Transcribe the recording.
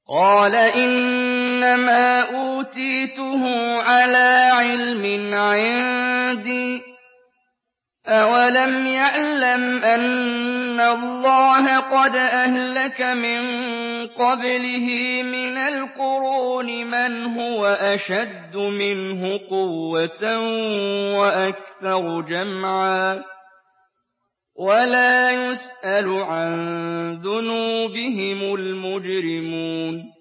قَالَ إِنَّمَا أُوتِيتُهُ عَلَىٰ عِلْمٍ عِندِي ۚ أَوَلَمْ يَعْلَمْ أَنَّ اللَّهَ قَدْ أَهْلَكَ مِن قَبْلِهِ مِنَ الْقُرُونِ مَنْ هُوَ أَشَدُّ مِنْهُ قُوَّةً وَأَكْثَرُ جَمْعًا ۚ وَلَا يُسْأَلُ عَن ذُنُوبِهِمُ الْمُجْرِمُونَ